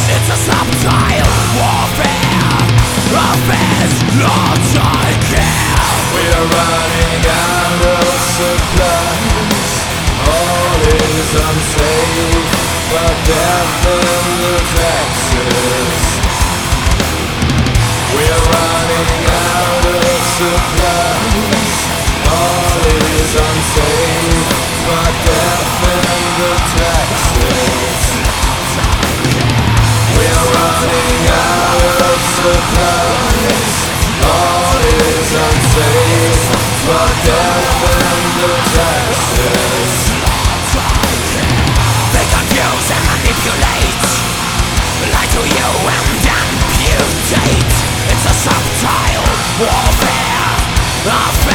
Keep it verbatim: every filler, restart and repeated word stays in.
It's a subtle warfare of his logic. We're running out of supplies. All is unsafe, but death in the taxes. We're running out of supplies. All is unsafe, but death in the taxes. We're running out of supplies. All is unsafe, but death in the taxes. They confuse and manipulate, lie to you and amputate. It's a subtle warfare of